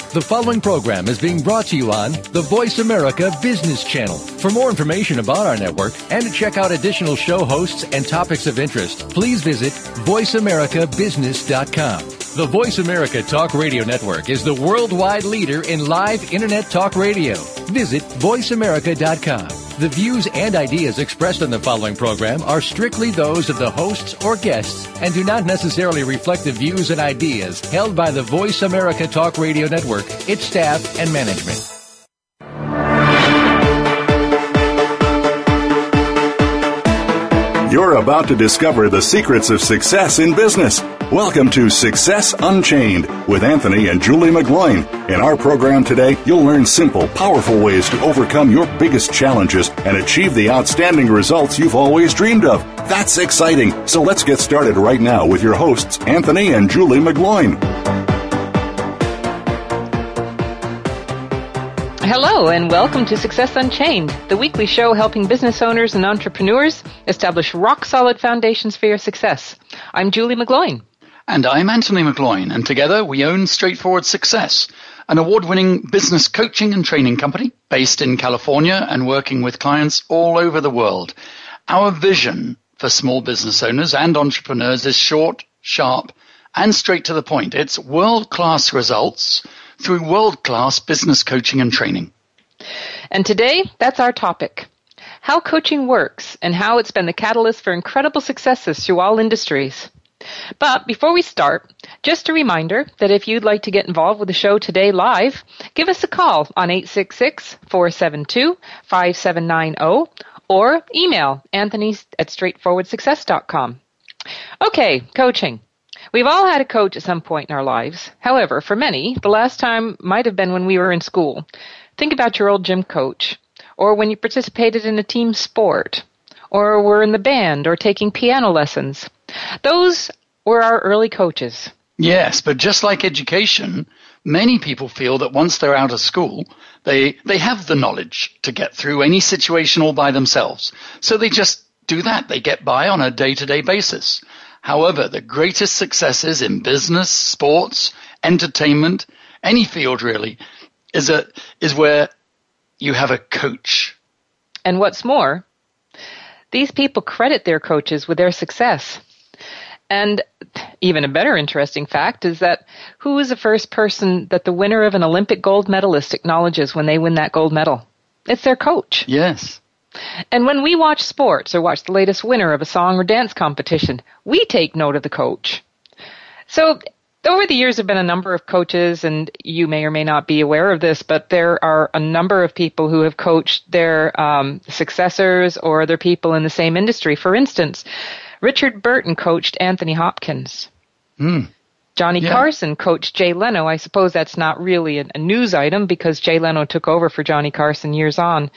The following program is being brought to you on the Voice America Business Channel. For more information about our network and to check out additional show hosts and topics of interest, please visit voiceamericabusiness.com. The Voice America Talk Radio Network is the worldwide leader in live Internet talk radio. Visit voiceamerica.com. The views and ideas expressed on the following program are strictly those of the hosts or guests and do not necessarily reflect the views and ideas held by the Voice America Talk Radio Network, its staff, and management. You're about to discover the secrets of success in business. Welcome to Success Unchained with Anthony and Julie McGloin. In our program today, you'll learn simple, powerful ways to overcome your biggest challenges and achieve the outstanding results you've always dreamed of. That's exciting. So let's get started right now with your hosts, Anthony and Julie McGloin. Hello and welcome to Success Unchained, the weekly show helping business owners and entrepreneurs establish rock-solid foundations for your success. I'm Julie McGloin. And I'm Anthony McGloin, and together we own Straightforward Success, an award-winning business coaching and training company based in California and working with clients all over the world. Our vision for small business owners and entrepreneurs is short, sharp, and straight to the point. It's world-class results through world-class business coaching and training. And today, that's our topic. How coaching works and how it's been the catalyst for incredible successes through all industries. But before we start, just a reminder that if you'd like to get involved with the show today live, give us a call on 866-472-5790 or email anthony@straightforwardsuccess.com. Okay, coaching. We've all had a coach at some point in our lives. However, for many, the last time might have been when we were in school. Think about your old gym coach, or when you participated in a team sport, or were in the band, or taking piano lessons. Those were our early coaches. Yes, but just like education, many people feel that once they're out of school, they have the knowledge to get through any situation all by themselves. So they just do that. They get by on a day-to-day basis. However, the greatest successes in business, sports, entertainment, any field really, is where you have a coach. And what's more, these people credit their coaches with their success. And even a better interesting fact is that who is the first person that the winner of an Olympic gold medalist acknowledges when they win that gold medal? It's their coach. Yes. And when we watch sports or watch the latest winner of a song or dance competition, we take note of the coach. So over the years, there have been a number of coaches, and you may or may not be aware of this, but there are a number of people who have coached their successors or other people in the same industry. For instance, Richard Burton coached Anthony Hopkins. Johnny Carson coached Jay Leno. I suppose that's not really a news item because Jay Leno took over for Johnny Carson years on.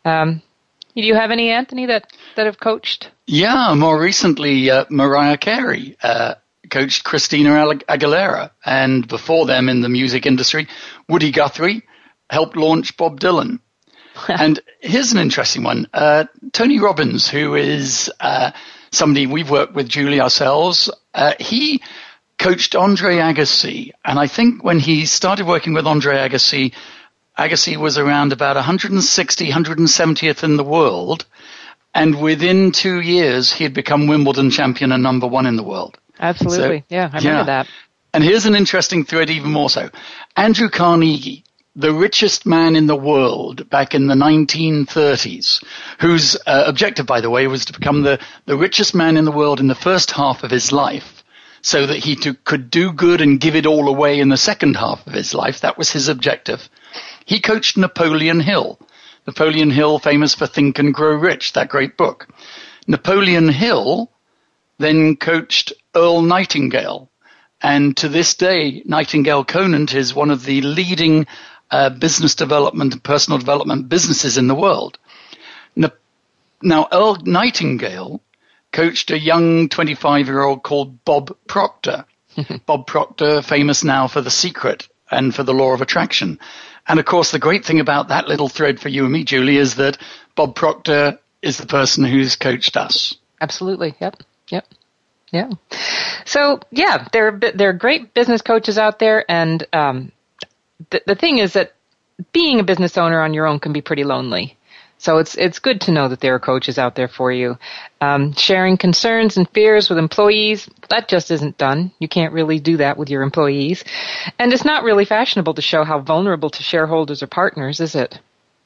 Do you have any, Anthony, that have coached? Yeah, more recently, Mariah Carey coached Christina Aguilera. And before them in the music industry, Woody Guthrie helped launch Bob Dylan. And here's an interesting one. Tony Robbins, who is somebody we've worked with, Julie, ourselves, he coached Andre Agassi. And I think when he started working with Andre Agassi, Agassi was around about 160, 170th in the world, and within 2 years, he had become Wimbledon champion and number one in the world. Absolutely. So, I remember that. And here's an interesting thread even more so. Andrew Carnegie, the richest man in the world back in the 1930s, whose objective, by the way, was to become the richest man in the world in the first half of his life, so that he could do good and give it all away in the second half of his life. That was his objective. He coached Napoleon Hill. Napoleon Hill, famous for Think and Grow Rich, that great book. Napoleon Hill then coached Earl Nightingale. And to this day, Nightingale Conant is one of the leading business development and personal development businesses in the world. Now, Earl Nightingale coached a young 25-year-old called Bob Proctor. Bob Proctor, famous now for The Secret and for The Law of Attraction. And, of course, the great thing about that little thread for you and me, Julie, is that Bob Proctor is the person who's coached us. Absolutely. Yep. Yeah. So, there are great business coaches out there, and the thing is that being a business owner on your own can be pretty lonely. So it's good to know that there are coaches out there for you. Sharing concerns and fears with employees, that just isn't done. You can't really do that with your employees. And it's not really fashionable to show how vulnerable to shareholders or partners, is it?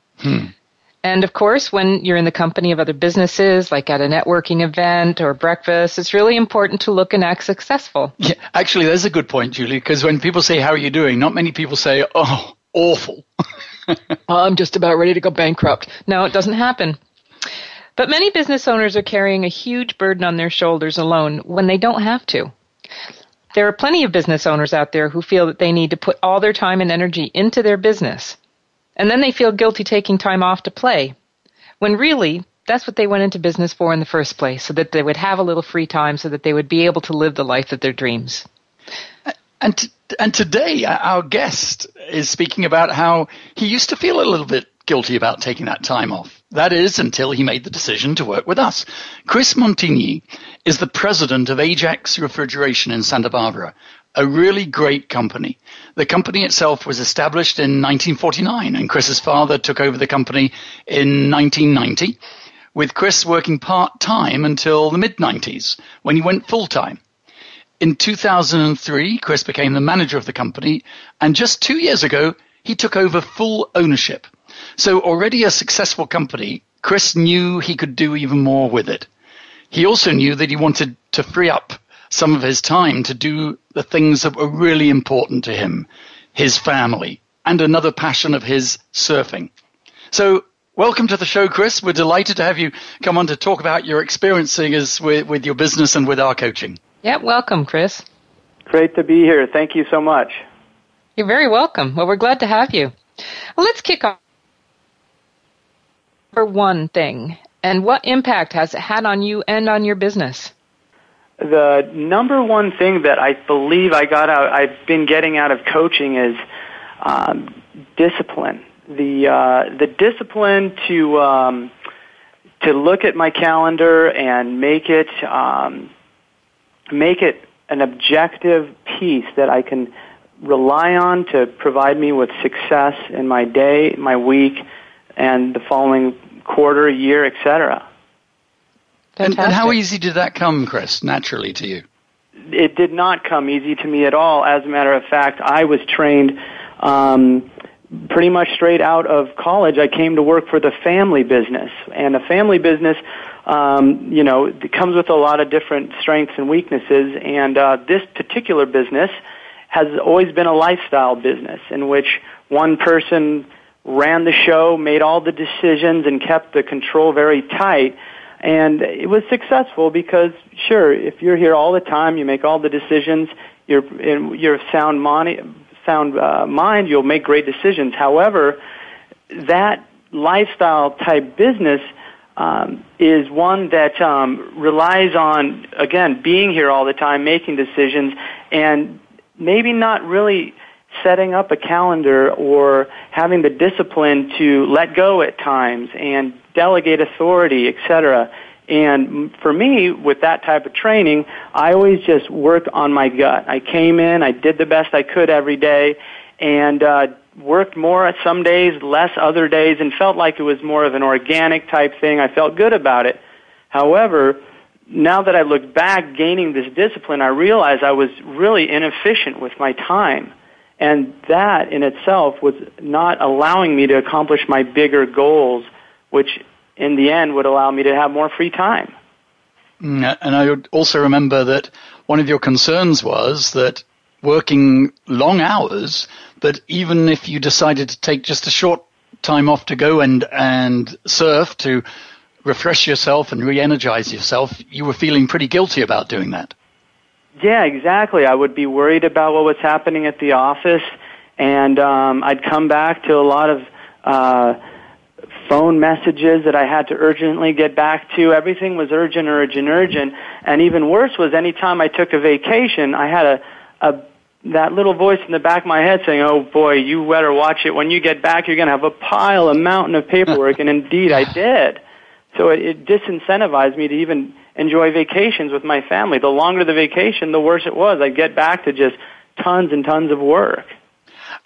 And of course, when you're in the company of other businesses, like at a networking event or breakfast, it's really important to look and act successful. Yeah, actually, there's a good point, Julie, because when people say, how are you doing? Not many people say, oh, awful. I'm just about ready to go bankrupt. No, it doesn't happen. But many business owners are carrying a huge burden on their shoulders alone when they don't have to. There are plenty of business owners out there who feel that they need to put all their time and energy into their business. And then they feel guilty taking time off to play, when really that's what they went into business for in the first place, so that they would have a little free time so that they would be able to live the life of their dreams. And today, our guest is speaking about how he used to feel a little bit guilty about taking that time off. That is, until he made the decision to work with us. Chris Montigny is the president of Ajax Refrigeration in Santa Barbara, a really great company. The company itself was established in 1949, and Chris's father took over the company in 1990, with Chris working part-time until the mid-90s, when he went full-time. In 2003, Chris became the manager of the company, and just 2 years ago, he took over full ownership. So already a successful company, Chris knew he could do even more with it. He also knew that he wanted to free up some of his time to do the things that were really important to him, his family, and another passion of his, surfing. So welcome to the show, Chris. We're delighted to have you come on to talk about your experiences with your business and with our coaching. Yeah, welcome, Chris. Great to be here. Thank you so much. You're very welcome. Well, we're glad to have you. Well, let's kick off for one thing. And what impact has it had on you and on your business? The number one thing that I believe I've been getting out of coaching is discipline. The discipline to look at my calendar and make it an objective piece that I can rely on to provide me with success in my day, my week, and the following quarter, year, etc. And how easy did that come, Chris, naturally to you? It did not come easy to me at all. As a matter of fact, I was trained pretty much straight out of college. I came to work for the family business. And a family business, it comes with a lot of different strengths and weaknesses. And this particular business has always been a lifestyle business in which one person ran the show, made all the decisions, and kept the control very tight. And it was successful because, sure, if you're here all the time, you make all the decisions, you're sound mind, you'll make great decisions. However, that lifestyle type business is one that relies on, again, being here all the time, making decisions, and maybe not really setting up a calendar or having the discipline to let go at times and delegate authority, etc. And for me, with that type of training, I always just worked on my gut. I came in, I did the best I could every day, and worked more some days, less other days, and felt like it was more of an organic type thing. I felt good about it. However, now that I look back, gaining this discipline, I realized I was really inefficient with my time. And that in itself was not allowing me to accomplish my bigger goals, which in the end would allow me to have more free time. And I would also remember that one of your concerns was that working long hours, but even if you decided to take just a short time off to go and surf to refresh yourself and re-energize yourself, you were feeling pretty guilty about doing that. Yeah, exactly. I would be worried about what was happening at the office, and I'd come back to a lot of phone messages that I had to urgently get back to. Everything was urgent. And even worse was anytime I took a vacation, I had that little voice in the back of my head saying, oh boy, you better watch it. When you get back, you're going to have a mountain of paperwork. And indeed I did. So it disincentivized me to even enjoy vacations with my family. The longer the vacation, the worse it was. I'd get back to just tons and tons of work.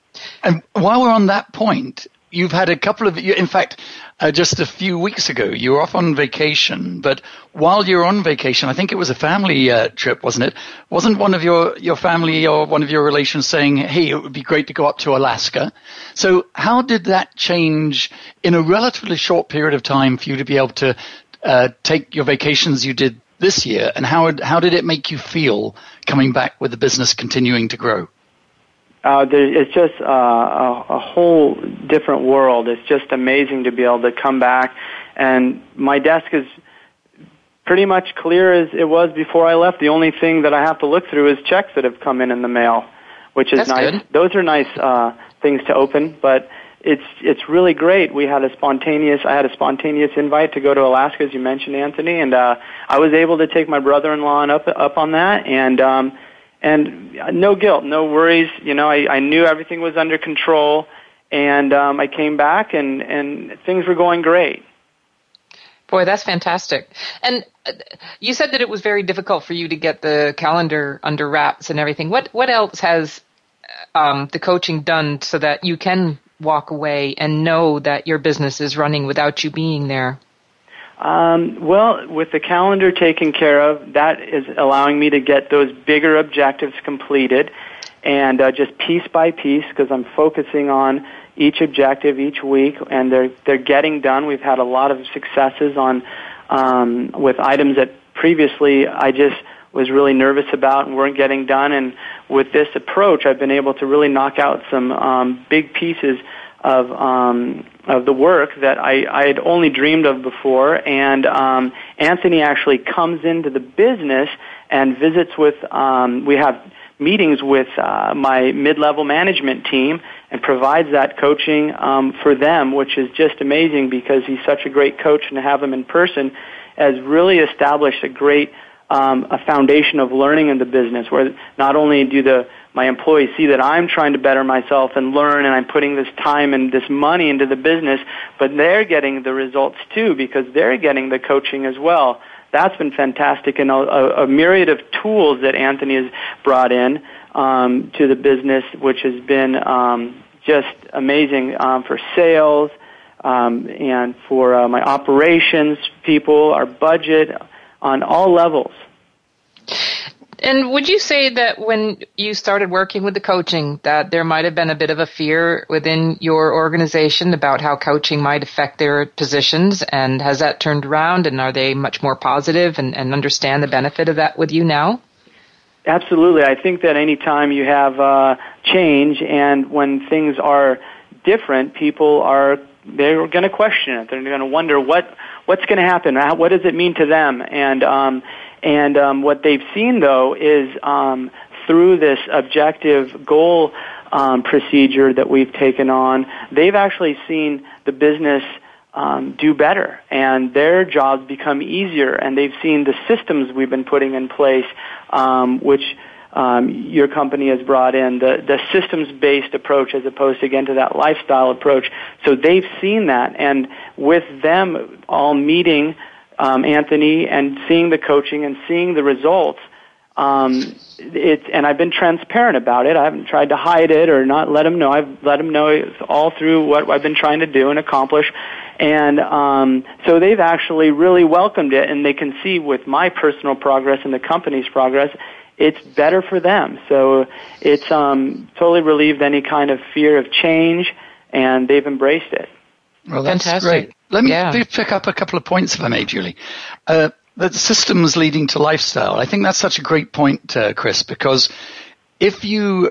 And while we're on that point, you've had a couple of, in fact, just a few weeks ago, you were off on vacation, but while you were on vacation, I think it was a family trip, wasn't it? Wasn't one of your family or one of your relations saying, hey, it would be great to go up to Alaska? So how did that change in a relatively short period of time for you to be able to take your vacations you did this year, and how did it make you feel coming back with the business continuing to grow? It's just a whole different world. It's just amazing to be able to come back, and my desk is pretty much clear as it was before I left. The only thing that I have to look through is checks that have come in the mail, which is nice. Good. Those are nice things to open, but it's really great. I had a spontaneous invite to go to Alaska, as you mentioned, Anthony, and I was able to take my brother-in-law up on that, and no guilt, no worries. I knew everything was under control, and I came back, and things were going great. Boy, that's fantastic. And you said that it was very difficult for you to get the calendar under wraps and everything. What else has the coaching done so that you can walk away and know that your business is running without you being there? Well, with the calendar taken care of, that is allowing me to get those bigger objectives completed, and just piece by piece, because I'm focusing on each objective each week, and they're getting done. We've had a lot of successes on with items that previously I just was really nervous about and weren't getting done. And with this approach, I've been able to really knock out some big pieces of the work that I had only dreamed of before. And Anthony actually comes into the business and visits with, we have meetings with my mid-level management team and provides that coaching for them, which is just amazing because he's such a great coach, and to have him in person has really established a great a foundation of learning in the business, where not only do my employees see that I'm trying to better myself and learn, and I'm putting this time and this money into the business, but they're getting the results too because they're getting the coaching as well. That's been fantastic, and a myriad of tools that Anthony has brought in to the business, which has been just amazing for sales and for my operations people, our budget, on all levels. And would you say that when you started working with the coaching that there might have been a bit of a fear within your organization about how coaching might affect their positions, and has that turned around, and are they much more positive and understand the benefit of that with you now? Absolutely. I think that any time you have change, and when things are different, they're going to question it. They're going to wonder what's going to happen. What does it mean to them? And what they've seen, though, is through this objective goal procedure that we've taken on, they've actually seen the business do better, and their jobs become easier, and they've seen the systems we've been putting in place, which your company has brought in, the systems-based approach as opposed to, again, to that lifestyle approach. So they've seen that, and with them all meeting Anthony and seeing the coaching and seeing the results, and I've been transparent about it. I haven't tried to hide it or not let them know. I've let them know it's all through what I've been trying to do and accomplish. And so they've actually really welcomed it, and they can see with my personal progress and the company's progress, it's better for them. So it's totally relieved any kind of fear of change, and they've embraced it. Well, that's fantastic. Great. Let me pick up a couple of points, if I may, Julie. The systems leading to lifestyle. I think that's such a great point, Chris, because if you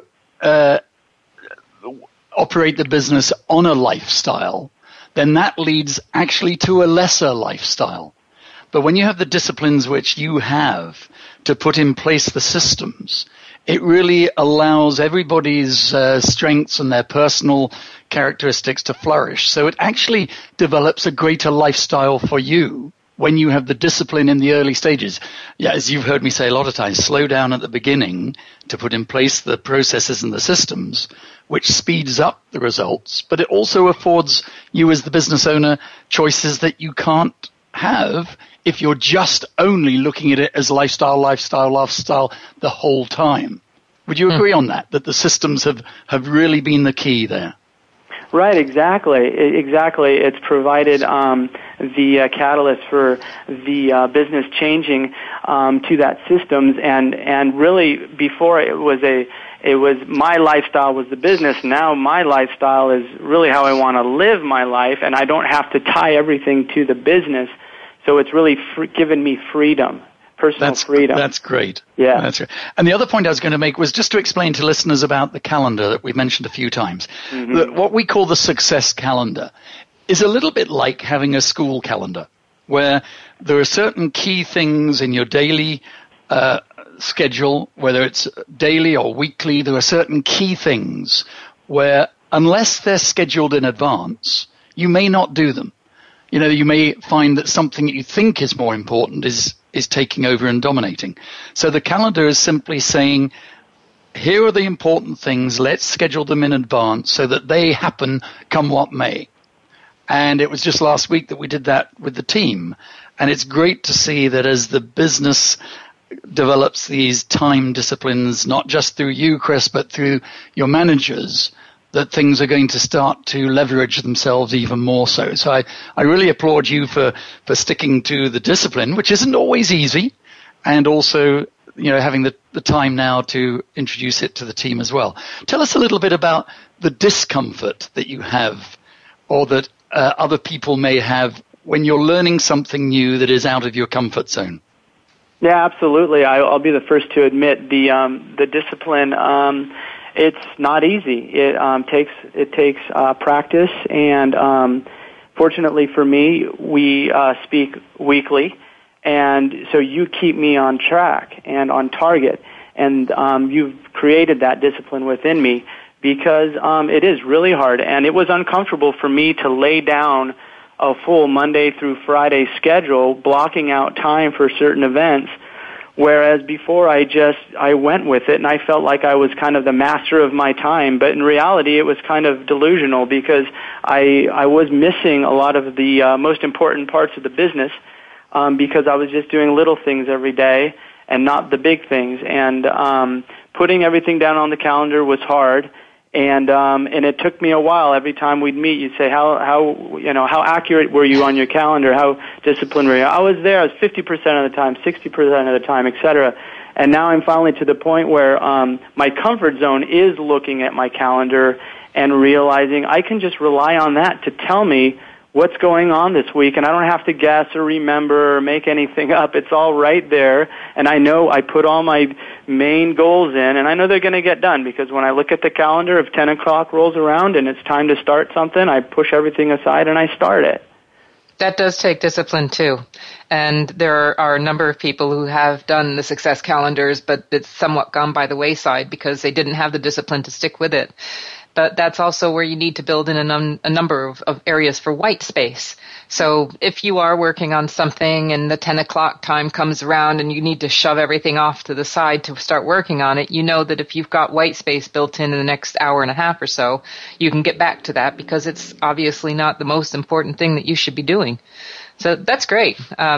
operate the business on a lifestyle, then that leads actually to a lesser lifestyle. But when you have the disciplines which you have to put in place the systems, it really allows everybody's strengths and their personal characteristics to flourish. So it actually develops a greater lifestyle for you when you have the discipline in the early stages. Yeah, as you've heard me say a lot of times, slow down at the beginning to put in place the processes and the systems, which speeds up the results, but it also affords you as the business owner choices that you can't have if you're just only looking at it as lifestyle the whole time. Would you agree on that the systems have really been the key there? Right, exactly. It's provided the catalyst for the business changing to that systems, and really before it was my lifestyle was the business. Now my lifestyle is really how I want to live my life, and I don't have to tie everything to the business. So it's really given me freedom. Personal freedom. That's great. Yeah. That's great. And the other point I was going to make was just to explain to listeners about the calendar that we mentioned a few times. Mm-hmm. What we call the success calendar is a little bit like having a school calendar, where there are certain key things in your daily schedule, whether it's daily or weekly. There are certain key things where, unless they're scheduled in advance, you may not do them. You know, you may find that something that you think is more important is taking over and dominating. So the calendar is simply saying, here are the important things, let's schedule them in advance so that they happen come what may. And it was just last week that we did that with the team. And it's great to see that as the business develops these time disciplines, not just through you, Chris, but through your managers, that things are going to start to leverage themselves even more so. So I really applaud you for sticking to the discipline, which isn't always easy, and also, you know, having the time now to introduce it to the team as well. Tell us a little bit about the discomfort that you have, or that other people may have when you're learning something new that is out of your comfort zone. Yeah, absolutely. I'll be the first to admit the discipline. It's not easy. It takes practice, and fortunately for me, we speak weekly, and so you keep me on track and on target, and you've created that discipline within me, because it is really hard, and it was uncomfortable for me to lay down a full Monday through Friday schedule, blocking out time for certain events. Whereas before I went with it, and I felt like I was kind of the master of my time, but in reality it was kind of delusional, because I was missing a lot of the most important parts of the business, because I was just doing little things every day and not the big things. And putting everything down on the calendar was hard, and it took me a while. Every time we'd meet, you'd say, how accurate were you on your calendar? How disciplined were you? I was there. I was 50% of the time, 60% of the time, etc. And now I'm finally to the point where my comfort zone is looking at my calendar and realizing I can just rely on that to tell me what's going on this week, and I don't have to guess or remember or make anything up. It's all right there, and I know I put all my main goals in, and I know they're going to get done, because when I look at the calendar, if 10 o'clock rolls around and it's time to start something, I push everything aside and I start it. That does take discipline, too. And there are a number of people who have done the success calendars, but it's somewhat gone by the wayside because they didn't have the discipline to stick with it. But that's also where you need to build in a number of areas for white space. So if you are working on something and the 10 o'clock time comes around and you need to shove everything off to the side to start working on it, you know that if you've got white space built in the next hour and a half or so, you can get back to that, because it's obviously not the most important thing that you should be doing. So that's great.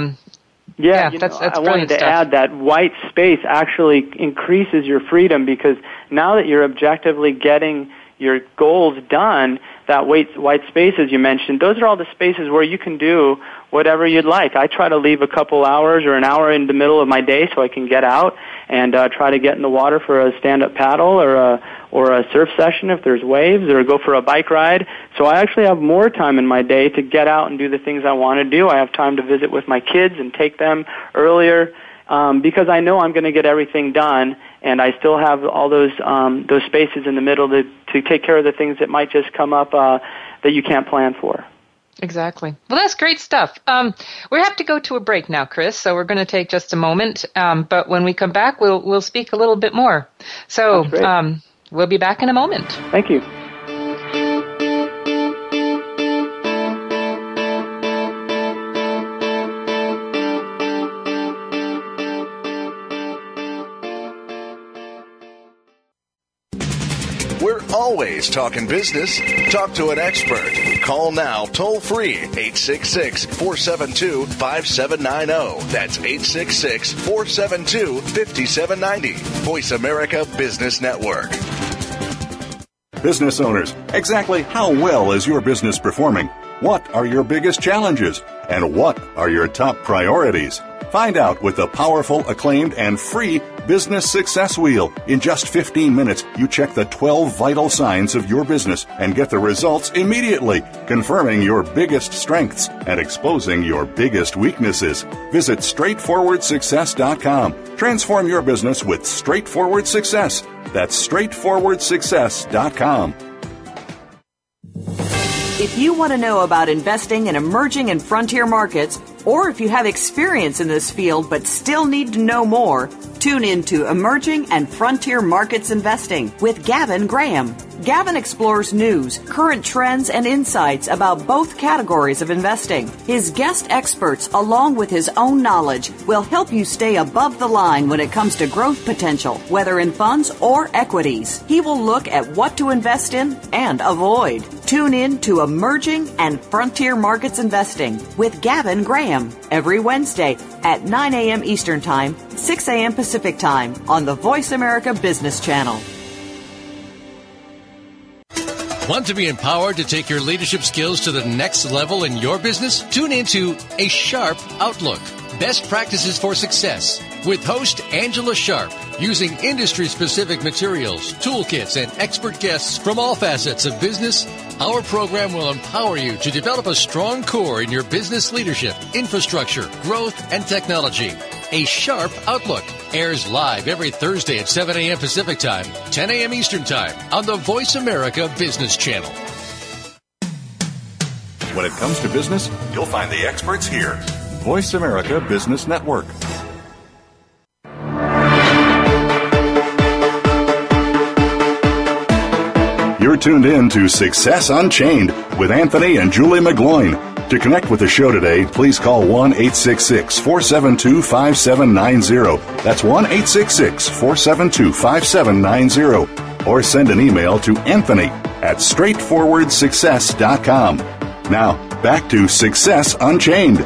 That's I wanted to add that white space actually increases your freedom, because now that you're objectively getting your goals done, that white spaces you mentioned, those are all the spaces where you can do whatever you'd like. I try to leave a couple hours or an hour in the middle of my day so I can get out and try to get in the water for a stand-up paddle or a surf session if there's waves, or go for a bike ride. So I actually have more time in my day to get out and do the things I want to do. I have time to visit with my kids and take them earlier, because I know I'm going to get everything done, and I still have all those spaces in the middle to take care of the things that might just come up that you can't plan for. Exactly. Well, that's great stuff. We have to go to a break now, Chris, so we're going to take just a moment. But when we come back, we'll speak a little bit more. So we'll be back in a moment. Thank you. They're always talking business. Talk to an expert. Call now toll free 866-472-5790. That's 866-472-5790. Voice America Business Network. Business owners, exactly how well is your business performing? What are your biggest challenges? And what are your top priorities? Find out with the powerful, acclaimed, and free Business Success Wheel. In just 15 minutes, you check the 12 vital signs of your business and get the results immediately, confirming your biggest strengths and exposing your biggest weaknesses. Visit straightforwardsuccess.com. Transform your business with Straightforward Success. That's straightforwardsuccess.com. If you want to know about investing in emerging and frontier markets, or if you have experience in this field but still need to know more, tune in to Emerging and Frontier Markets Investing with Gavin Graham. Gavin explores news, current trends, and insights about both categories of investing. His guest experts, along with his own knowledge, will help you stay above the line when it comes to growth potential, whether in funds or equities. He will look at what to invest in and avoid. Tune in to Emerging and Frontier Markets Investing with Gavin Graham every Wednesday at 9 a.m. Eastern Time, 6 a.m. Pacific Time on the Voice America Business Channel. Want to be empowered to take your leadership skills to the next level in your business? Tune into A Sharp Outlook, Best Practices for Success, with host Angela Sharp. Using industry-specific materials, toolkits, and expert guests from all facets of business, our program will empower you to develop a strong core in your business leadership, infrastructure, growth, and technology. A Sharp Outlook airs live every Thursday at 7 a.m. Pacific Time, 10 a.m. Eastern Time on the Voice America Business Channel. When it comes to business, you'll find the experts here. Voice America Business Network. You're tuned in to Success Unchained with Anthony and Julie McGloin. To connect with the show today, please call 1-866-472-5790. That's 1-866-472-5790. Or send an email to Anthony@straightforwardsuccess.com. Now, back to Success Unchained.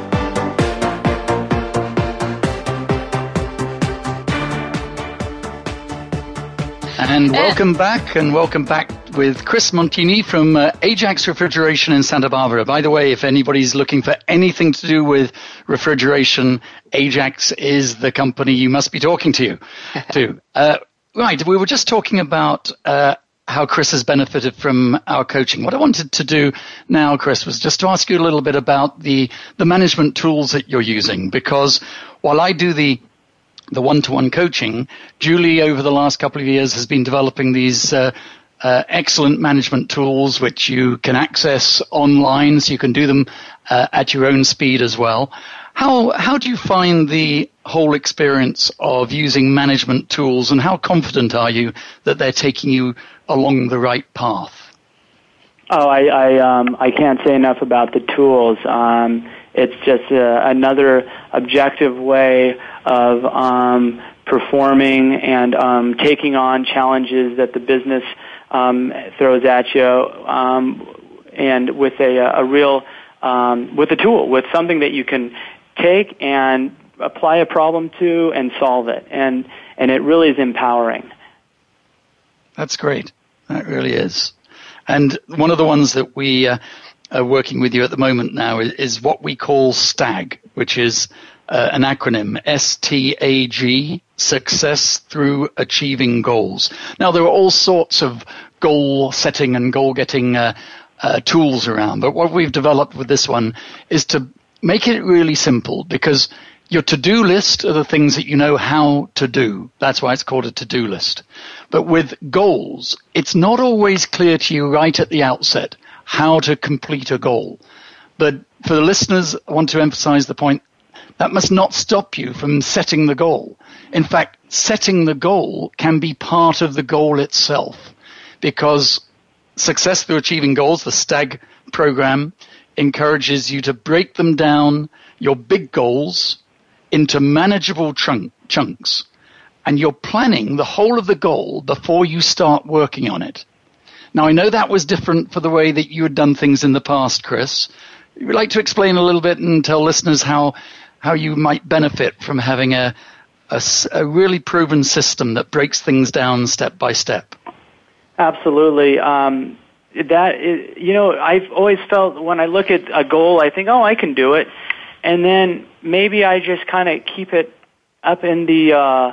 And welcome back with Chris Montini from Ajax Refrigeration in Santa Barbara. By the way, if anybody's looking for anything to do with refrigeration, Ajax is the company you must be talking to. Right, we were just talking about how Chris has benefited from our coaching. What I wanted to do now, Chris, was just to ask you a little bit about the management tools that you're using, because while I do the one-to-one coaching, Julie, over the last couple of years, has been developing these excellent management tools which you can access online, so you can do them at your own speed as well. How do you find the whole experience of using management tools, and how confident are you that they're taking you along the right path? I can't say enough about the tools. It's just another objective way of performing and taking on challenges that the business throws at you, and with a real with a tool, with something that you can take and apply a problem to and solve it, and it really is empowering. That's great. That really is. And one of the ones that we are working with you at the moment now is what we call STAG, which is an acronym, STAG, Success Through Achieving Goals. Now, there are all sorts of goal setting and goal getting tools around, but what we've developed with this one is to make it really simple, because your to-do list are the things that you know how to do. That's why it's called a to-do list. But with goals, it's not always clear to you right at the outset how to complete a goal. But for the listeners, I want to emphasize the point that must not stop you from setting the goal. In fact, setting the goal can be part of the goal itself, because Success Through Achieving Goals, the STAG program, encourages you to break them down, your big goals, into manageable chunks. And you're planning the whole of the goal before you start working on it. Now, I know that was different for the way that you had done things in the past, Chris. Would you like to explain a little bit and tell listeners how you might benefit from having a really proven system that breaks things down step by step? Absolutely. I've always felt when I look at a goal, I think, oh, I can do it. And then maybe I just kind of keep it up in the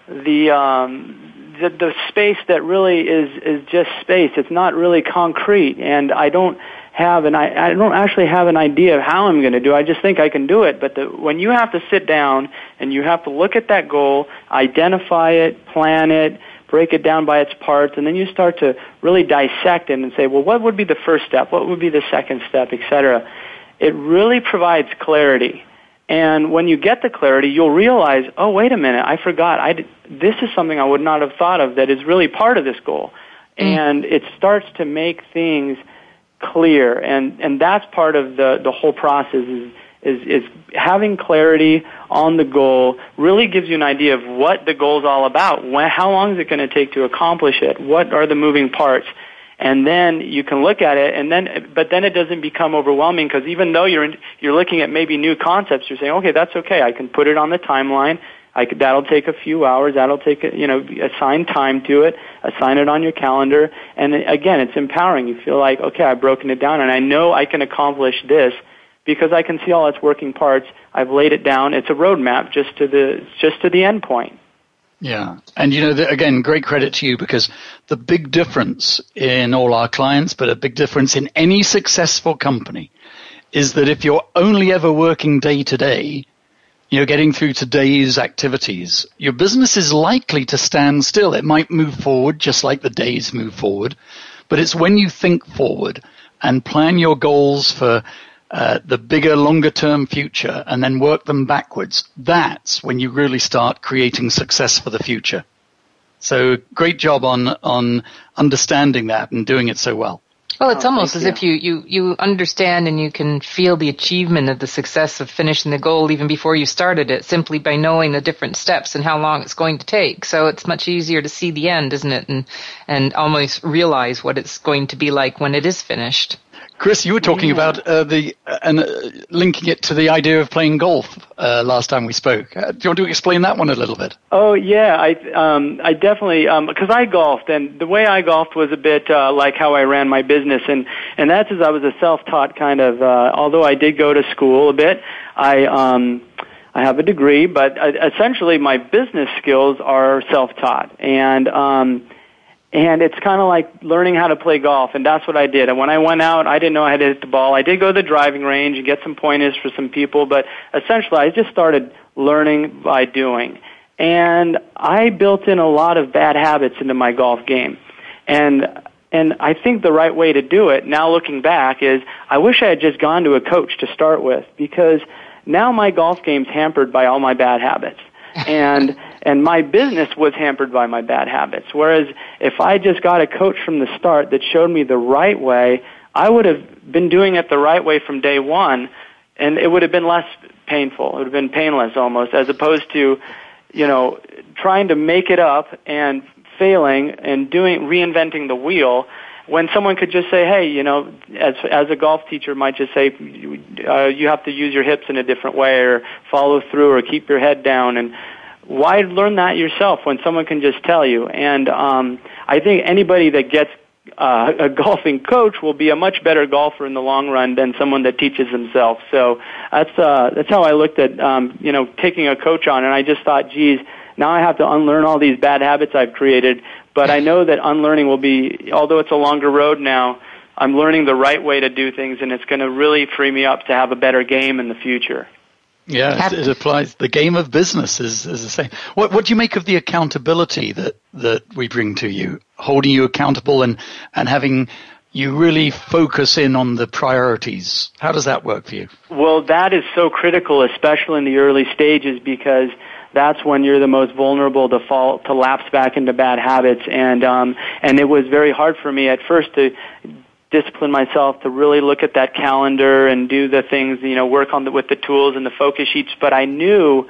space that really is just space. It's not really concrete, and I don't actually have an idea of how I'm going to do it. I just think I can do it. But when you have to sit down and you have to look at that goal, identify it, plan it, break it down by its parts, and then you start to really dissect it and say, well, what would be the first step? What would be the second step, et cetera? It really provides clarity. And when you get the clarity, you'll realize, oh, wait a minute, I forgot. This is something I would not have thought of that is really part of this goal. And it starts to make things clear. And that's part of the whole process is having clarity on the goal really gives you an idea of what the goal is all about. How long is it going to take to accomplish it? What are the moving parts? And then you can look at it, but then it doesn't become overwhelming because even though you're looking at maybe new concepts, you're saying, okay, that's okay. I can put it on the timeline. That'll take a few hours. That'll take assign time to it. Assign it on your calendar. And again, it's empowering. You feel like, okay, I've broken it down, and I know I can accomplish this because I can see all its working parts. I've laid it down. It's a roadmap just to the end point. Yeah. And, again, great credit to you because the big difference in all our clients, but a big difference in any successful company is that if you're only ever working day to day, getting through today's activities, your business is likely to stand still. It might move forward just like the days move forward, but it's when you think forward and plan your goals for the bigger, longer-term future and then work them backwards, that's when you really start creating success for the future. So great job on understanding that and doing it so well. Well, it's almost as if you understand and you can feel the achievement of the success of finishing the goal even before you started it, simply by knowing the different steps and how long it's going to take. So it's much easier to see the end, isn't it, and almost realize what it's going to be like when it is finished. Chris, you were talking about linking it to the idea of playing golf last time we spoke. Do you want to explain that one a little bit? Oh, yeah. I definitely, because I golfed, and the way I golfed was a bit like how I ran my business, and that's as I was a self-taught kind of, although I did go to school a bit, I have a degree, but essentially my business skills are self-taught, and it's kind of like learning how to play golf, and that's what I did. And when I went out, I didn't know how to hit the ball. I did go to the driving range and get some pointers for some people, but essentially I just started learning by doing. And I built in a lot of bad habits into my golf game. And I think the right way to do it, now looking back, is I wish I had just gone to a coach to start with, because now my golf game's hampered by all my bad habits. And my business was hampered by my bad habits. Whereas if I just got a coach from the start that showed me the right way, I would have been doing it the right way from day one, and it would have been less painful. It would have been painless almost, as opposed to, trying to make it up and failing and reinventing the wheel, when someone could just say, hey, as a golf teacher might just say, you have to use your hips in a different way, or follow through, or keep your head down. And why learn that yourself when someone can just tell you? And I think anybody that gets a golfing coach will be a much better golfer in the long run than someone that teaches himself. So that's how I looked at taking a coach on, and I just thought, geez, now I have to unlearn all these bad habits I've created. But I know that unlearning will be, although it's a longer road now, I'm learning the right way to do things, and it's going to really free me up to have a better game in the future. Yeah, it applies. The game of business is the same. What do you make of the accountability that we bring to you, holding you accountable and having you really focus in on the priorities? How does that work for you? Well, that is so critical, especially in the early stages, because that's when you're the most vulnerable to lapse back into bad habits. And it was very hard for me at first to discipline myself to really look at that calendar and do the things, work with the tools and the focus sheets. But I knew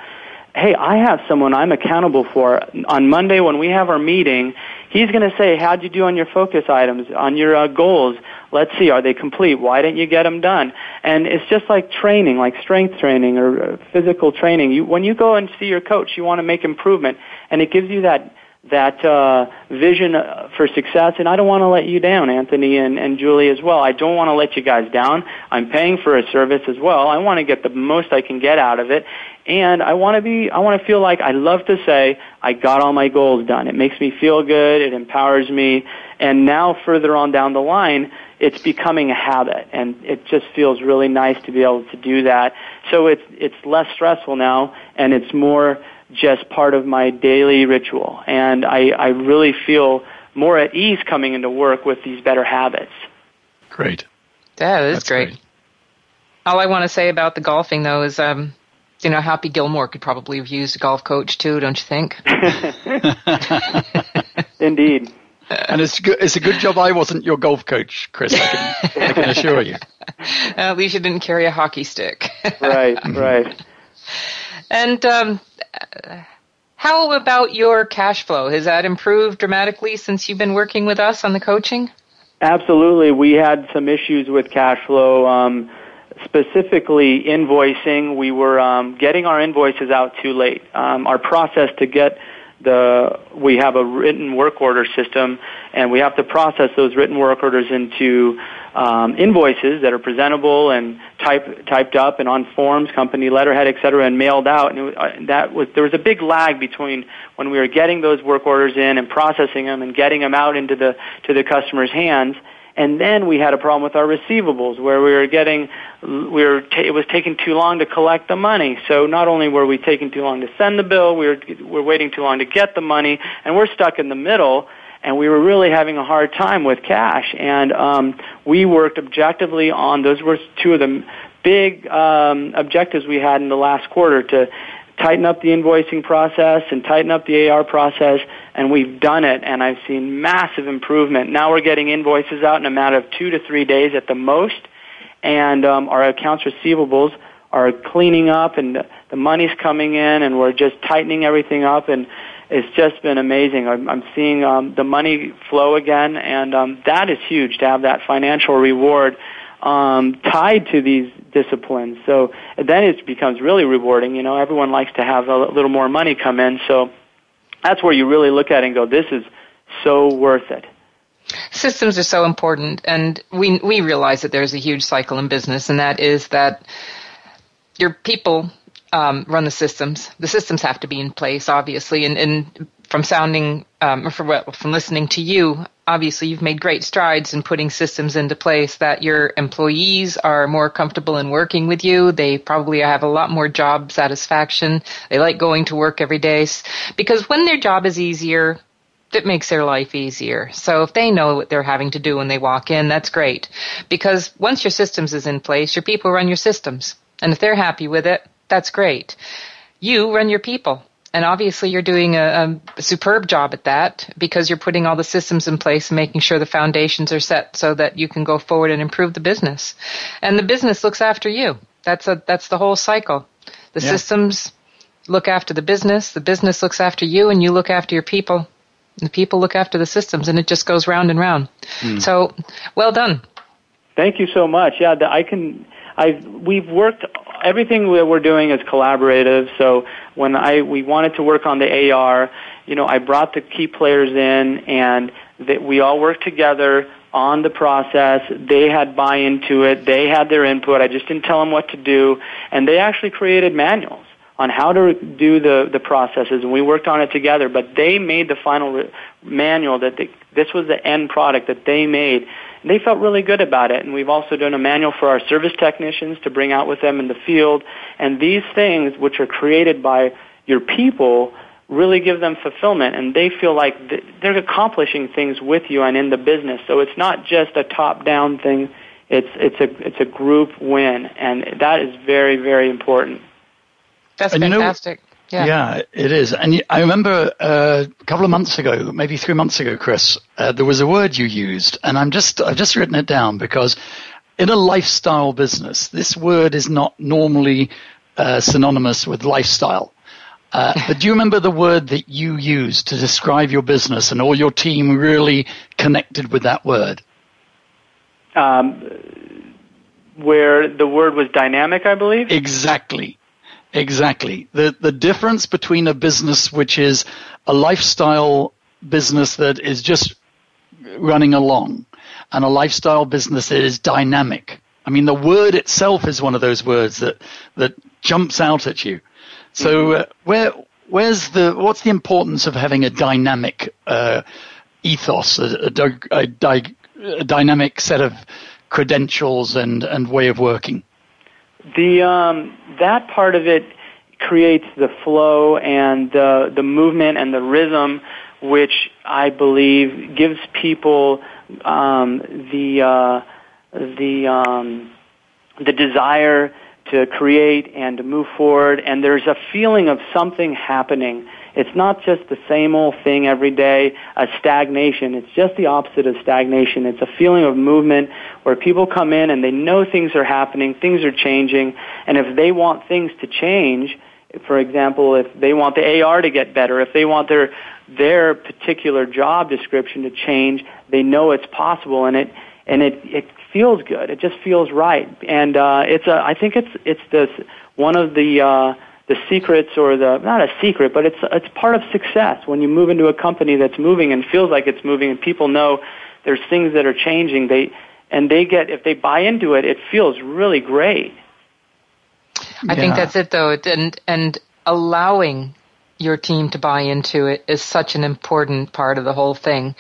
hey, I have someone I'm accountable for. On Monday when we have our meeting, he's going to say, how'd you do on your focus items, on your goals? Let's see, are they complete? Why didn't you get them done? And it's just like training, like strength training or physical training. When you go and see your coach, you want to make improvement, and it gives you that vision for success. And I don't want to let you down, Anthony and Julie as well. I don't want to let you guys down. I'm paying for a service as well. I want to get the most I can get out of it. And I want to feel like, I love to say, I got all my goals done. It makes me feel good. It empowers me. And now further on down the line, it's becoming a habit, and it just feels really nice to be able to do that. So it's less stressful now, and it's more just part of my daily ritual. And I really feel more at ease coming into work with these better habits. Great. That is great. All I want to say about the golfing, though, is, Happy Gilmore could probably have used a golf coach, too, don't you think? Indeed. And it's a good job I wasn't your golf coach, Chris, I can assure you. At least you didn't carry a hockey stick. Right. And how about your cash flow? Has that improved dramatically since you've been working with us on the coaching? Absolutely. We had some issues with cash flow, specifically invoicing. We were getting our invoices out too late. Our process to get we have a written work order system, and we have to process those written work orders into invoices that are presentable and typed up and on forms, company letterhead, et cetera, and mailed out. And there was a big lag between when we were getting those work orders in and processing them and getting them out to the customer's hands. And then we had a problem with our receivables, where it was taking too long to collect the money. So not only were we taking too long to send the bill, we're waiting too long to get the money, and we're stuck in the middle. And we were really having a hard time with cash. And we worked objectively on those. Were two of the big objectives we had in the last quarter, to tighten up the invoicing process and tighten up the AR process, and we've done it, and I've seen massive improvement. Now we're getting invoices out in a matter of 2 to 3 days at the most, and our accounts receivables are cleaning up, and the money's coming in, and we're just tightening everything up, and it's just been amazing. I'm seeing the money flow again, and that is huge, to have that financial reward tied to these disciplines. So then it becomes really rewarding. Everyone likes to have a little more money come in. So that's where you really look at it and go, this is so worth it. Systems are so important, and we realize that there's a huge cycle in business, and that is that your people run the systems. The systems have to be in place, obviously, and from from listening to you, obviously you've made great strides in putting systems into place that your employees are more comfortable in working with you. They probably have a lot more job satisfaction. They like going to work every day, because when their job is easier, it makes their life easier. So if they know what they're having to do when they walk in, that's great. Because once your systems is in place, your people run your systems. And if they're happy with it, that's great. You run your people. And obviously you're doing a superb job at that, because you're putting all the systems in place and making sure the foundations are set so that you can go forward and improve the business. And the business looks after you. That's the whole cycle. The systems look after the business looks after you, and you look after your people. The people look after the systems, and it just goes round and round. So, well done. Thank you so much. Yeah, we've worked. Everything that we're doing is collaborative. So when we wanted to work on the AR, I brought the key players in, and we all worked together on the process. They had buy-in to it. They had their input. I just didn't tell them what to do, and they actually created manuals on how to do the processes, and we worked on it together. But they made the final manual this was the end product that they made. And they felt really good about it. And we've also done a manual for our service technicians to bring out with them in the field. And these things, which are created by your people, really give them fulfillment. And they feel like they're accomplishing things with you and in the business. So it's not just a top-down thing. It's a group win. And that is very, very important. That's fantastic. Yeah, it is. And I remember a couple of months ago, maybe 3 months ago, Chris, there was a word you used, and I've just written it down, because in a lifestyle business, this word is not normally synonymous with lifestyle. But do you remember the word that you used to describe your business and all your team really connected with that word? Where the word was dynamic, I believe? Exactly. The difference between a business which is a lifestyle business that is just running along and a lifestyle business that is dynamic. I mean, the word itself is one of those words that jumps out at you. So what's the importance of having a dynamic ethos, a dynamic set of credentials and way of working? That part of it creates the flow and the movement and the rhythm, which I believe gives people the desire to create and to move forward, and there's a feeling of something happening. It's not just the same old thing every day, a stagnation. It's just the opposite of stagnation. It's a feeling of movement where people come in and they know things are happening, things are changing, and if they want things to change, for example, if they want the AR to get better, if they want their particular job description to change, they know it's possible, and it feels good. It just feels right, and I think it's one of the secrets, or not a secret, but it's part of success when you move into a company that's moving and feels like it's moving, and people know there's things that are changing. If they buy into it, it feels really great. I think that's it, though, and allowing your team to buy into it is such an important part of the whole thing.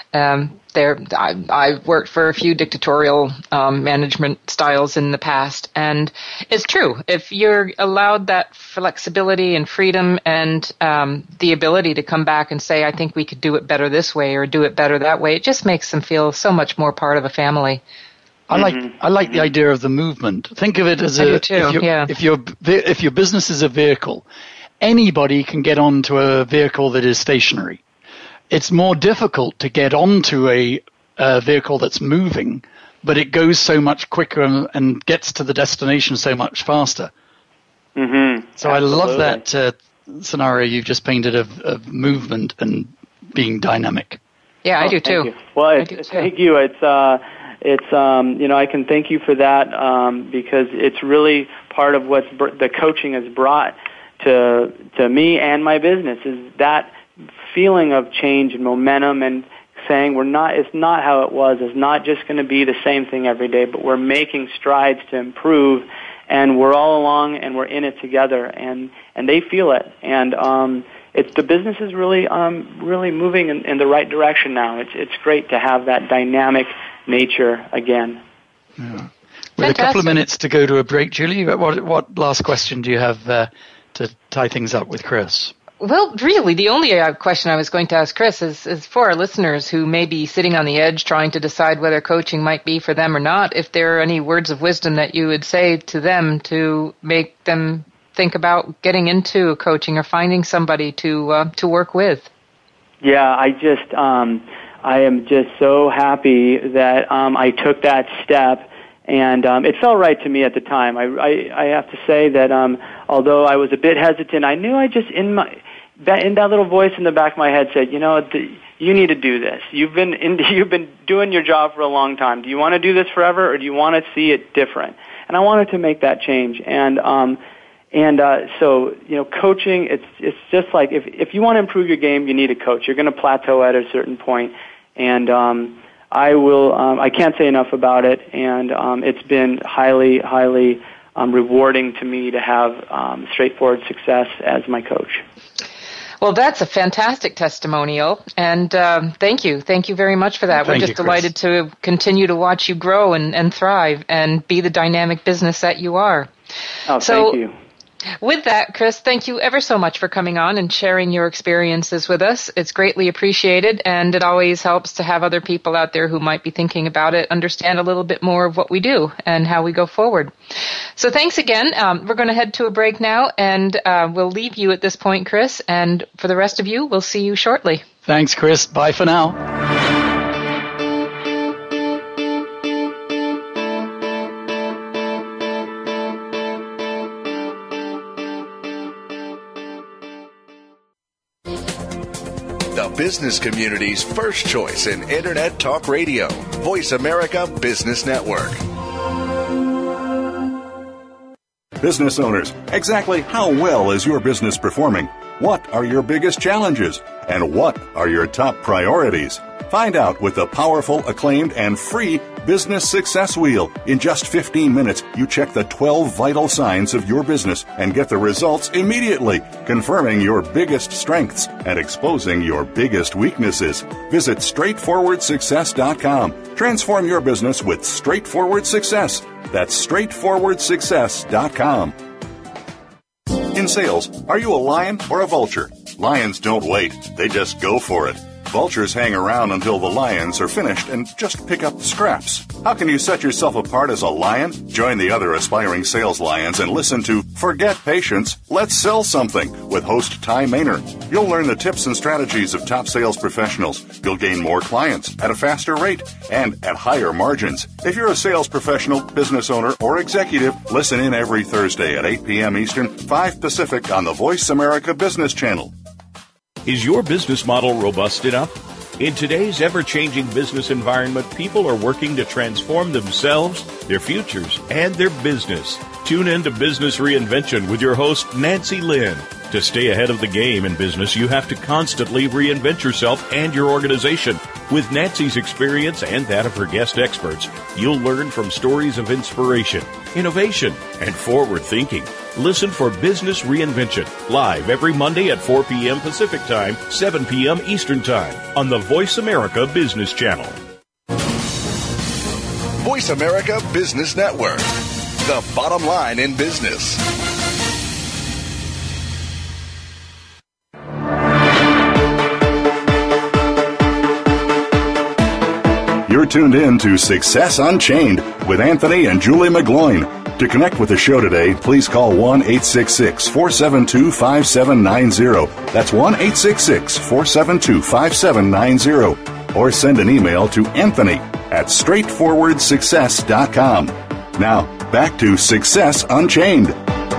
I've worked for a few dictatorial management styles in the past, and it's true. If you're allowed that flexibility and freedom and the ability to come back and say, I think we could do it better this way or do it better that way, it just makes them feel so much more part of a family. I like the idea of the movement. Think of it as if your business is a vehicle, anybody can get onto a vehicle that is stationary. It's more difficult to get onto a vehicle that's moving, but it goes so much quicker and gets to the destination so much faster. Mm-hmm. So I love that scenario you've just painted of movement and being dynamic. Yeah, I do too. You. Well, thank you. I can thank you for that because it's really part of what the coaching has brought to me and my business, is that feeling of change and momentum, and saying it's not how it was. It's not just going to be the same thing every day, but we're making strides to improve, and we're all along and we're in it together, and they feel it, and the business is really moving in the right direction now. It's great to have that dynamic nature again. Yeah. With a couple of minutes to go to a break, Julie, what last question do you have to tie things up with Chris? Well, really, the only question I was going to ask Chris is for our listeners who may be sitting on the edge trying to decide whether coaching might be for them or not, if there are any words of wisdom that you would say to them to make them think about getting into coaching or finding somebody to work with. Yeah, I am just so happy that I took that step, and it felt right to me at the time. I have to say that although I was a bit hesitant, I knew in that little voice in the back of my head said, you need to do this. You've been doing your job for a long time. Do you want to do this forever, or do you want to see it different? And I wanted to make that change. So coaching, it's just like if you want to improve your game, you need a coach. You're going to plateau at a certain point, and I can't say enough about it. And it's been highly, highly rewarding to me to have Straightforward Success as my coach. Well, that's a fantastic testimonial, and thank you. Thank you very much for that. We're just delighted to continue to watch you grow and thrive and be the dynamic business that you are. Oh, thank you. With that, Chris, thank you ever so much for coming on and sharing your experiences with us. It's greatly appreciated, and it always helps to have other people out there who might be thinking about it understand a little bit more of what we do and how we go forward. So thanks again. We're going to head to a break now, and we'll leave you at this point, Chris, and for the rest of you, we'll see you shortly. Thanks, Chris. Bye for now. business community's first choice in Internet Talk Radio, Voice America Business Network. Business owners, exactly how well is your business performing? What are your biggest challenges? And what are your top priorities? Find out with the powerful, acclaimed, and free Business Success Wheel. In just 15 minutes, you check the 12 vital signs of your business and get the results immediately, confirming your biggest strengths and exposing your biggest weaknesses. Visit straightforwardsuccess.com. Transform your business with Straightforward Success. That's straightforwardsuccess.com. In sales, are you a lion or a vulture? Lions don't wait. They just go for it. Vultures hang around until the lions are finished and just pick up the scraps. How can you set yourself apart as a lion? Join the other aspiring sales lions and listen to Forget Patience, Let's Sell Something with host Ty Maynard. You'll learn the tips and strategies of top sales professionals. You'll gain more clients at a faster rate and at higher margins. If you're a sales professional, business owner, or executive, listen in every Thursday at 8 p.m. Eastern, 5 Pacific on the Voice America Business Channel. Is your business model robust enough? In today's ever-changing business environment, people are working to transform themselves, their futures, and their business. Tune in to Business Reinvention with your host, Nancy Lynn. To stay ahead of the game in business, you have to constantly reinvent yourself and your organization. With Nancy's experience and that of her guest experts, you'll learn from stories of inspiration, innovation, and forward thinking. Listen for Business Reinvention, live every Monday at 4 p.m. Pacific Time, 7 p.m. Eastern Time, on the Voice America Business Channel. Voice America Business Network, the bottom line in business. You're tuned in to Success Unchained with Anthony and Julie McGloin. To connect with the show today, please call 1-866-472-5790. That's 1-866-472-5790. Or send an email to Anthony@straightforwardsuccess.com. Now, back to Success Unchained.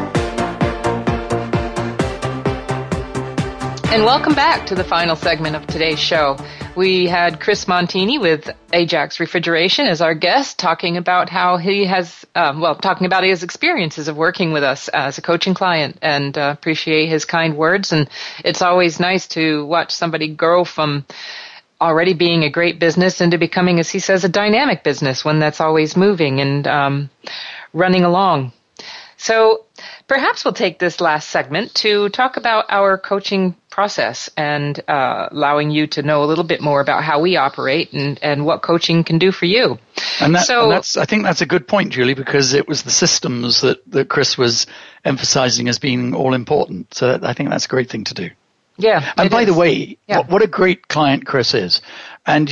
And welcome back to the final segment of today's show. We had Chris Montini with Ajax Refrigeration as our guest, talking about how he has, talking about his experiences of working with us as a coaching client, and appreciate his kind words. And it's always nice to watch somebody grow from already being a great business into becoming, as he says, a dynamic business, one that's always moving and running along. So perhaps we'll take this last segment to talk about our coaching process and allowing you to know a little bit more about how we operate and what coaching can do for you. I think that's a good point, Julie, because it was the systems that Chris was emphasizing as being all important. So I think that's a great thing to do. Yeah. And by the way, what a great client Chris is. And,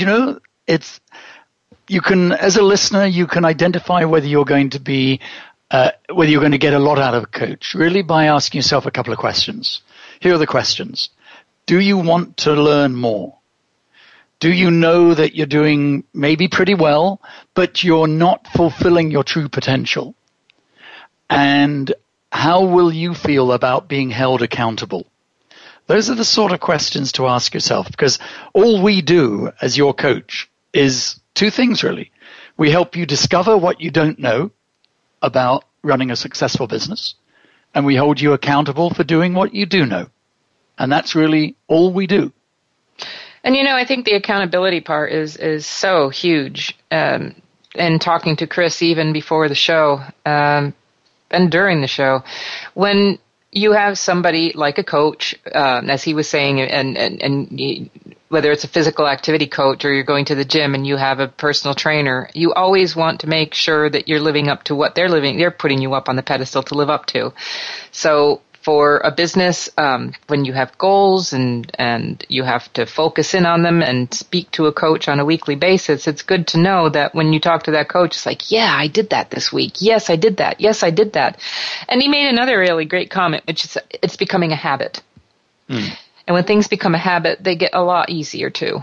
you can, as a listener, you can identify whether you're going to be whether you're going to get a lot out of a coach, really by asking yourself a couple of questions. Here are the questions. Do you want to learn more? Do you know that you're doing maybe pretty well, but you're not fulfilling your true potential? And how will you feel about being held accountable? Those are the sort of questions to ask yourself, because all we do as your coach is two things, really. We help you discover what you don't know about running a successful business, and we hold you accountable for doing what you do know. And that's really all we do. And, I think the accountability part is so huge. And talking to Chris even before the show and during the show, when you have somebody like a coach, as he was saying, and whether it's a physical activity coach or you're going to the gym and you have a personal trainer, you always want to make sure that you're living up to what they're putting you up on the pedestal to live up to. So for a business, when you have goals and you have to focus in on them and speak to a coach on a weekly basis, it's good to know that when you talk to that coach, it's like, yeah, I did that this week. Yes, I did that. Yes, I did that. And he made another really great comment, which is it's becoming a habit. And when things become a habit, they get a lot easier too.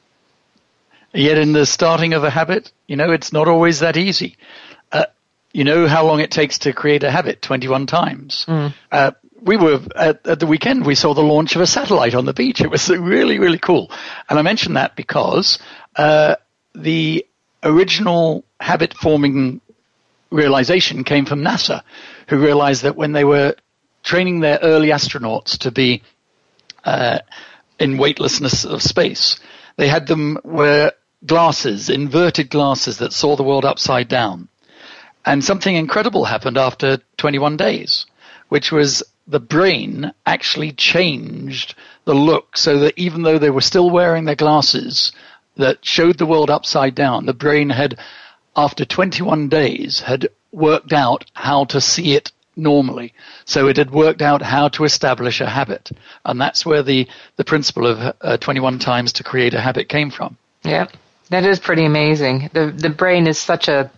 Yet in the starting of a habit, it's not always that easy. You know how long it takes to create a habit? 21 times. we were at the weekend, we saw the launch of a satellite on the beach. It was really, really cool. And I mention that because the original habit-forming realization came from NASA, who realized that when they were training their early astronauts to be in weightlessness of space, they had them wear glasses, inverted glasses that saw the world upside down. And something incredible happened after 21 days, which was the brain actually changed the look so that even though they were still wearing their glasses that showed the world upside down, the brain had, after 21 days, had worked out how to see it normally. So it had worked out how to establish a habit. And that's where the principle of 21 times to create a habit came from. Yeah, that is pretty amazing. The brain is such a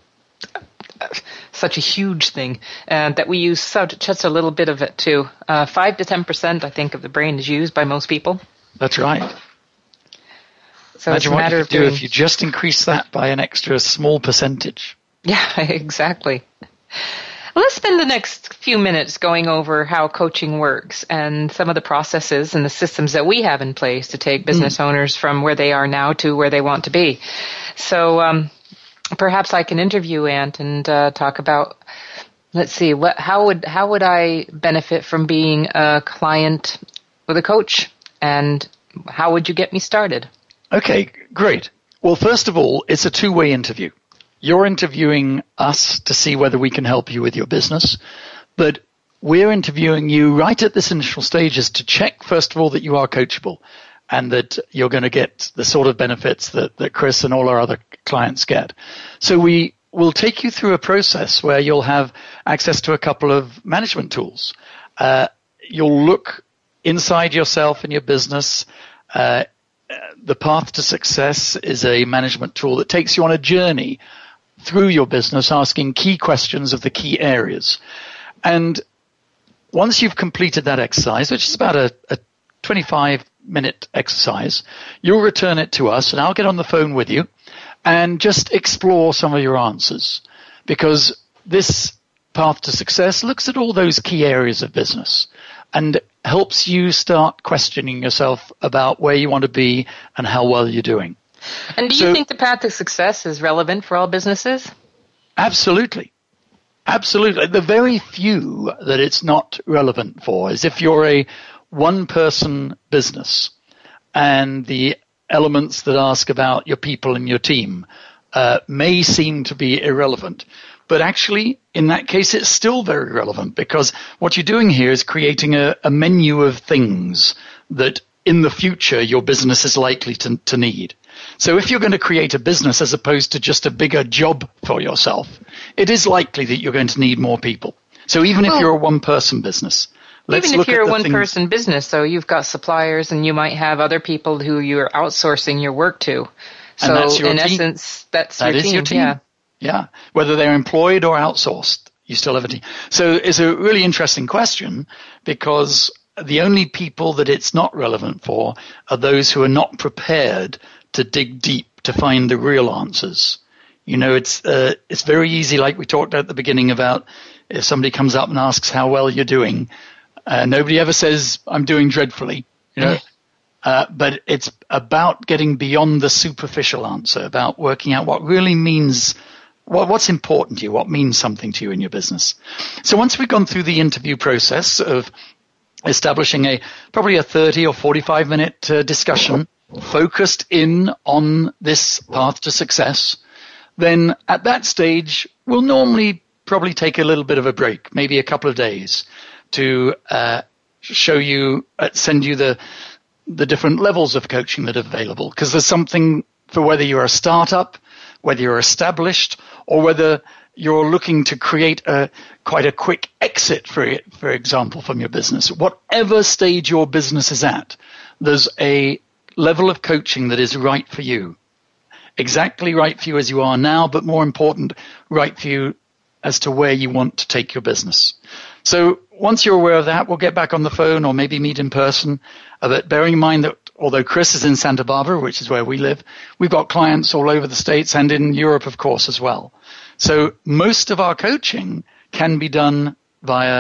huge thing that we use just a little bit of it too. 5 to 10%, I think, of the brain is used by most people. That's right. So imagine what you could do if you just increase that by an extra small percentage. Yeah, exactly. Let's spend the next few minutes going over how coaching works and some of the processes and the systems that we have in place to take business owners from where they are now to where they want to be. So perhaps I can interview Ant and talk about, let's see, how would I benefit from being a client with a coach, and how would you get me started? Okay, great. Well, first of all, it's a two-way interview. You're interviewing us to see whether we can help you with your business, but we're interviewing you right at this initial stages to check, first of all, that you are coachable and that you're going to get the sort of benefits that Chris and all our other clients get. So we will take you through a process where you'll have access to a couple of management tools. You'll look inside yourself and your business. The Path to Success is a management tool that takes you on a journey through your business, asking key questions of the key areas. And once you've completed that exercise, which is about a 25-minute exercise, you'll return it to us, and I'll get on the phone with you and just explore some of your answers, because this Path to Success looks at all those key areas of business and helps you start questioning yourself about where you want to be and how well you're doing. And do you think the Path to Success is relevant for all businesses? Absolutely. Absolutely. The very few that it's not relevant for is if you're a one-person business and the elements that ask about your people and your team may seem to be irrelevant. But actually, in that case, it's still very relevant, because what you're doing here is creating a menu of things that in the future your business is likely to need. So if you're going to create a business as opposed to just a bigger job for yourself, it is likely that you're going to need more people. So even if you're a one-person business, even if you're a one-person business, though, you've got suppliers and you might have other people who you're outsourcing your work to. So in essence, that's your team. Yeah, whether they're employed or outsourced, you still have a team. So it's a really interesting question, because the only people that it's not relevant for are those who are not prepared to dig deep to find the real answers. You know, it's very easy, like we talked at the beginning about if somebody comes up and asks how well you're doing, nobody ever says, I'm doing dreadfully, you know. But it's about getting beyond the superficial answer, about working out what really means, what's important to you, what means something to you in your business. So once we've gone through the interview process of establishing probably a 30 or 45 minute discussion focused in on this path to success, then at that stage, we'll normally probably take a little bit of a break, maybe a couple of days, to show you, send you the different levels of coaching that are available. Because there's something for whether you're a startup, whether you're established, or whether you're looking to create quite a quick exit, for example, from your business. Whatever stage your business is at, there's a level of coaching that is right for you. Exactly right for you as you are now, but more important, right for you as to where you want to take your business. So once you're aware of that, we'll get back on the phone or maybe meet in person. But bearing in mind that although Chris is in Santa Barbara, which is where we live, we've got clients all over the States and in Europe, of course, as well. So most of our coaching can be done via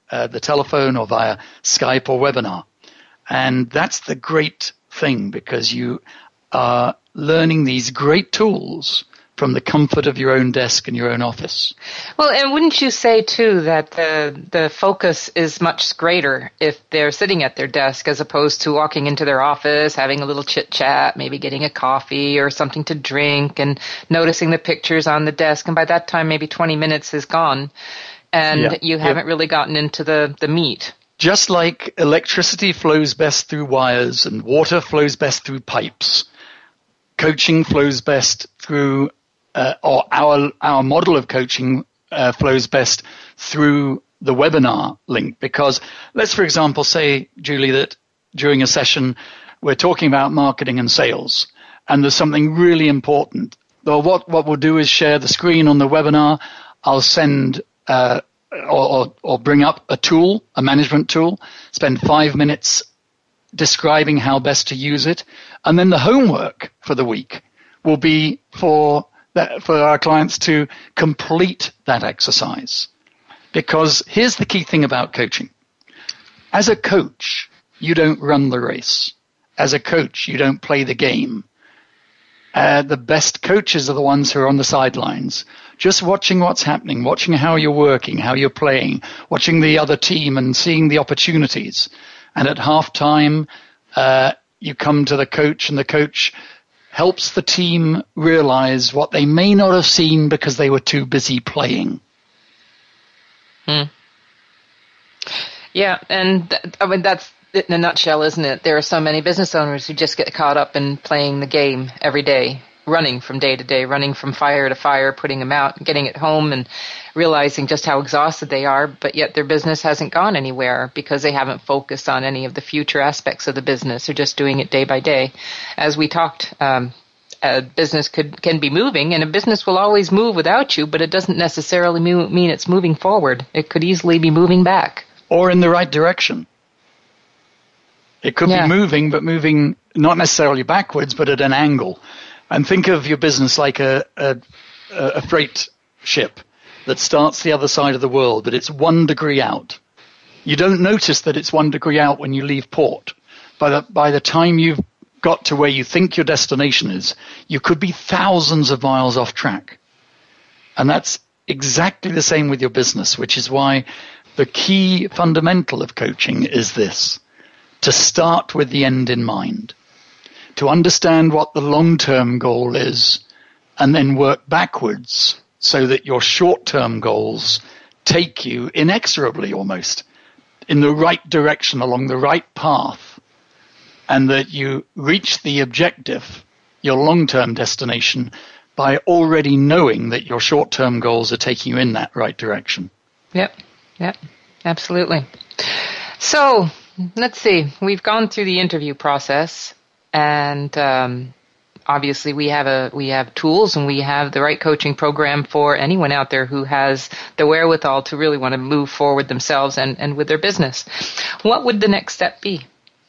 the telephone or via Skype or webinar. And that's the great thing, because you are learning these great tools from the comfort of your own desk and your own office. Well, and wouldn't you say, too, that the focus is much greater if they're sitting at their desk as opposed to walking into their office, having a little chit-chat, maybe getting a coffee or something to drink and noticing the pictures on the desk, and by that time maybe 20 minutes is gone and you haven't really gotten into the meat. Just like electricity flows best through wires and water flows best through pipes, coaching flows best through or our model of coaching flows best through the webinar link. Because let's, for example, say, Julie, that during a session we're talking about marketing and sales, and there's something really important. Well, what we'll do is share the screen on the webinar. I'll send or bring up a tool, a management tool, spend 5 minutes describing how best to use it, and then the homework for the week will be for our clients to complete that exercise. Because here's the key thing about coaching. As a coach, you don't run the race. As a coach, you don't play the game. The best coaches are the ones who are on the sidelines, just watching what's happening, watching how you're working, how you're playing, watching the other team and seeing the opportunities. And at halftime, you come to the coach, and the coach helps the team realize what they may not have seen because they were too busy playing. Yeah, and I mean, that's it in a nutshell, isn't it? There are so many business owners who just get caught up in playing the game every day, running from day to day, running from fire to fire, putting them out, getting it home, and realizing just how exhausted they are, but yet their business hasn't gone anywhere because they haven't focused on any of the future aspects of the business. They're just doing it day by day. As we talked, a business can be moving, and a business will always move without you, but it doesn't necessarily mean it's moving forward. It could easily be moving back. Or in the right direction. It could be moving, but moving not necessarily backwards, but at an angle. And think of your business like a freight ship that starts the other side of the world, but it's 1 degree out. You don't notice that it's 1 degree out when you leave port. By the time you've got to where you think your destination is, you could be thousands of miles off track. And that's exactly the same with your business, which is why the key fundamental of coaching is this: to start with the end in mind, to understand what the long-term goal is, and then work backwards so that your short-term goals take you inexorably almost in the right direction, along the right path, and that you reach the objective, your long-term destination, by already knowing that your short-term goals are taking you in that right direction. Yep, absolutely. So, let's see. We've gone through the interview process, and obviously we have tools, and we have the right coaching program for anyone out there who has the wherewithal to really want to move forward themselves and with their business. What would the next step be?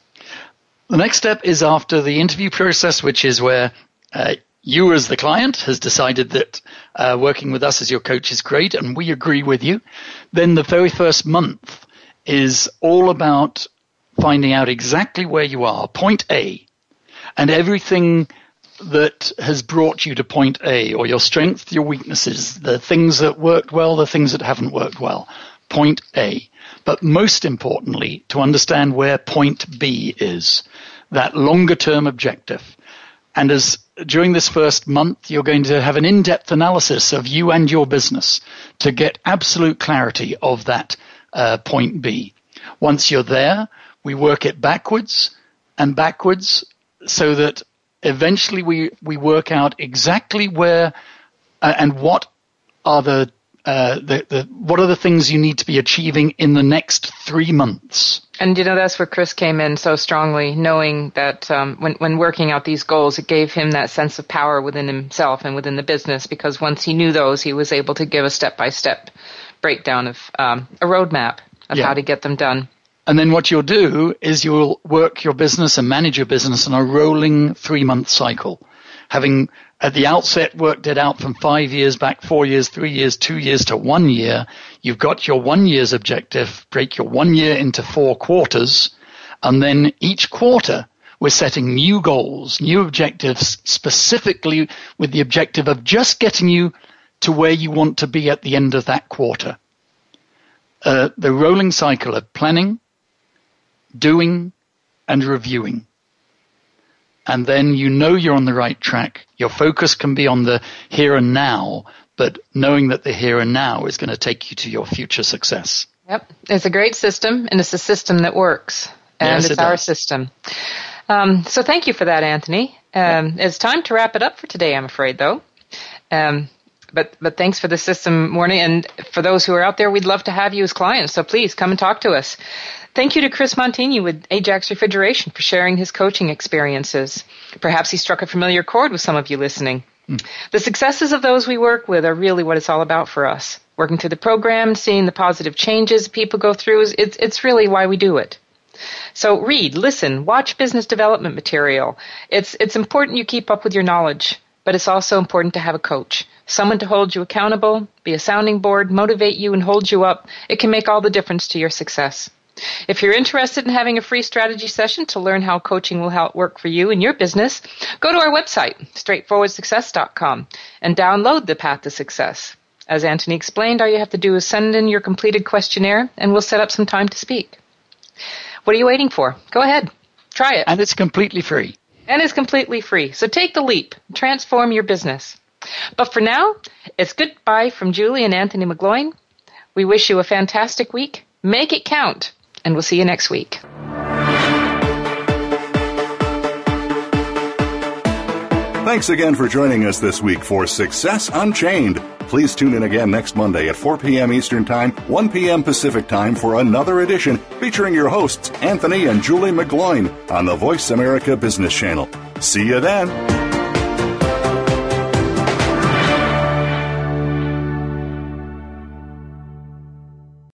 The next step is after the interview process, which is where you as the client has decided that working with us as your coach is great, and we agree with you. Then the very first month is all about finding out exactly where you are, point A, and everything that has brought you to point A, or your strengths, your weaknesses, the things that worked well, the things that haven't worked well, point A. But most importantly, to understand where point B is, that longer term objective. And as during this first month, you're going to have an in-depth analysis of you and your business to get absolute clarity of that point B. Once you're there, we work it backwards and backwards so that eventually we work out exactly where and what are the what are the things you need to be achieving in the next 3 months. And that's where Chris came in so strongly, knowing that when working out these goals, it gave him that sense of power within himself and within the business, because once he knew those, he was able to give a step-by-step breakdown of a roadmap of how to get them done. And then what you'll do is you'll work your business and manage your business on a rolling 3-month cycle, having at the outset worked it out from 5 years back, 4 years, 3 years, 2 years to 1 year. You've got your 1 year's objective, break your 1 year into 4 quarters, and then each quarter we're setting new goals, new objectives, specifically with the objective of just getting you to where you want to be at the end of that quarter. The rolling cycle of planning, doing, and reviewing. And then you know you're on the right track. Your focus can be on the here and now, but knowing that the here and now is going to take you to your future success. Yep. It's a great system, and it's a system that works. And yes, it's our system. So thank you for that, Anthony. It's time to wrap it up for today, I'm afraid, though. But thanks for the system, Morning. And for those who are out there, we'd love to have you as clients. So please come and talk to us. Thank you to Chris Montini with Ajax Refrigeration for sharing his coaching experiences. Perhaps he struck a familiar chord with some of you listening. The successes of those we work with are really what it's all about for us. Working through the program, seeing the positive changes people go through, it's really why we do it. So read, listen, watch business development material. It's important you keep up with your knowledge, but it's also important to have a coach, someone to hold you accountable, be a sounding board, motivate you, and hold you up. It can make all the difference to your success. If you're interested in having a free strategy session to learn how coaching will help work for you and your business, go to our website, straightforwardsuccess.com, and download the Path to Success. As Anthony explained, all you have to do is send in your completed questionnaire, and we'll set up some time to speak. What are you waiting for? Go ahead. Try it. And it's completely free. And it's completely free. So take the leap. Transform your business. But for now, it's goodbye from Julie and Anthony McGloin. We wish you a fantastic week. Make it count. And we'll see you next week. Thanks again for joining us this week for Success Unchained. Please tune in again next Monday at 4 p.m. Eastern Time, 1 p.m. Pacific Time for another edition featuring your hosts, Anthony and Julie McGloin, on the Voice America Business Channel. See you then.